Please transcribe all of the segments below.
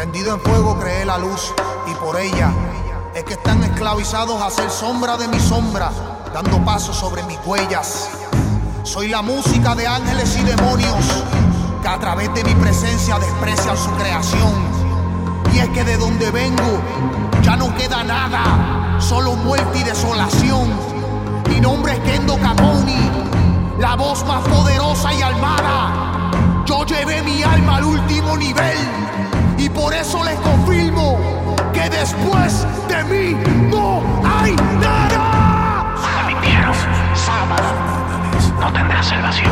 Prendido en fuego creé la luz, y por ella es que están esclavizados a ser sombra de mi sombra, dando pasos sobre mis huellas. Soy la música de ángeles y demonios que a través de mi presencia desprecian su creación. Y es que de donde vengo ya no queda nada, solo muerte y desolación. Mi nombre es Kendo Caponi, la voz más poderosa y armada. Yo llevé mi alma al último nivel, y por eso les confirmo que después de mí no hay nada. Me mintieron, sábado, no tendrás salvación.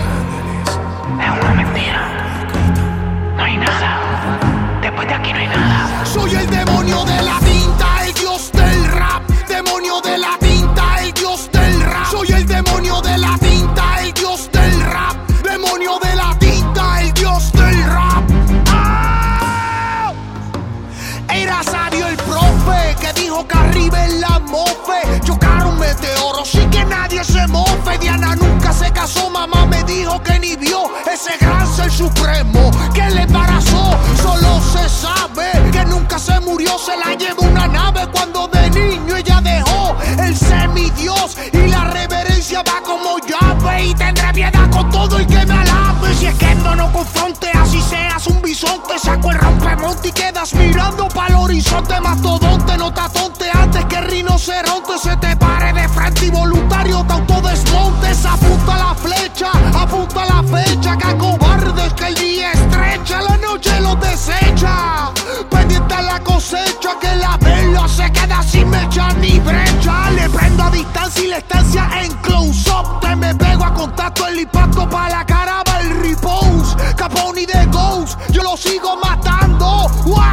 Es una mentira. No hay nada. Después de aquí no hay nada. Soy el demonio de la tinta, el dios del rap. Demonio de la tinta, el dios del rap. Soy el demonio de la tinta, el dios del rap. Demonio de la tinta, el dios del rap. ¡Ah! Era sabio el profe que dijo que arriba en la mofe chocaron meteoros y que nadie se mofe. Diana nunca se casó, mamá me dijo que ni vio ese gran ser supremo que le embarazó. Solo se sabe que nunca se murió, se la llevó una nave cuando de niño ella dejó el semidios, y la reverencia va como llave, y tendré piedad con todo el que me alabe. Si es que no confronte, así seas un bisonte, saco el rompemonte y quedas mirando pa'l horizonte. Mastodonte, no te atonte antes que el rinoceronte se te pare de frente y voluntario te autodesmontes. Apunta la flecha, apunta la fecha, que a cobardes que el día estrecha, la noche los desecha. Pendiente a la cosecha, que la vela se queda sin mecha ni brecha. Le prendo a distancia y la estancia en close-up. Te me pego a contacto, el impacto pa' la cara va el repose. Caponi de Ghost, yo lo sigo matando.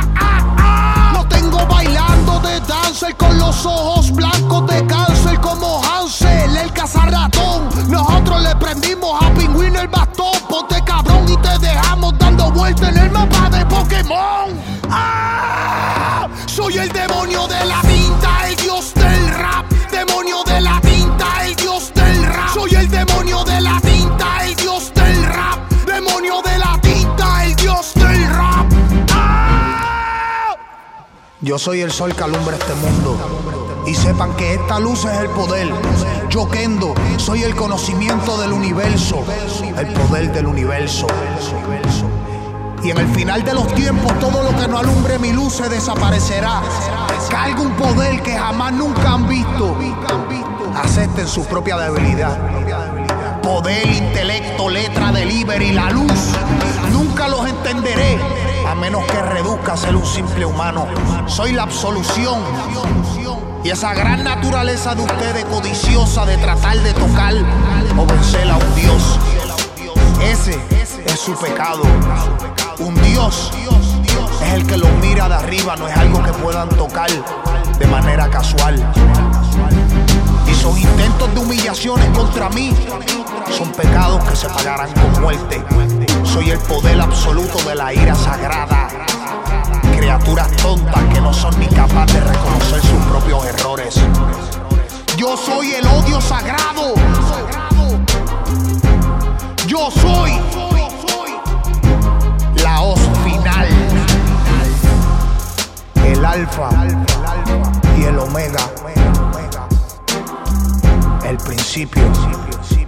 Lo tengo bailando de dancer con los ojos blancos de cáncer como Hansel, el cazarratón. Nosotros le prendimos a Pingüino el bastón. Ponte cabrón y te dejamos dando vueltas en el mapa de Pokémon. ¡Ah! Soy el demonio de la tinta, el dios del rap. Demonio de la tinta, el dios del rap. Soy el demonio de la tinta, el dios del rap. Demonio de la tinta, el dios del rap. ¡Ah! Yo soy el sol que alumbra este mundo, y sepan que esta luz es el poder. Yo, Kendo, soy el conocimiento del universo, el poder del universo. Y en el final de los tiempos, todo lo que no alumbre mi luz se desaparecerá. Cargo un poder que jamás nunca han visto. Acepten su propia debilidad. Poder, intelecto, letra, delivery, la luz. Nunca los entenderé, a menos que reduzca a ser un simple humano. Soy la absolución. Y esa gran naturaleza de ustedes codiciosa de tratar de tocar o vencer a un Dios, ese es su pecado. Un Dios es el que los mira de arriba, no es algo que puedan tocar de manera casual. Y sus intentos de humillaciones contra mí son pecados que se pagarán con muerte. Soy el poder absoluto de la ira sagrada. Criaturas tontas que no son ni capaces de reconocer sus propios errores. Yo soy el odio sagrado. Yo soy la hoz final, el alfa y el omega, el principio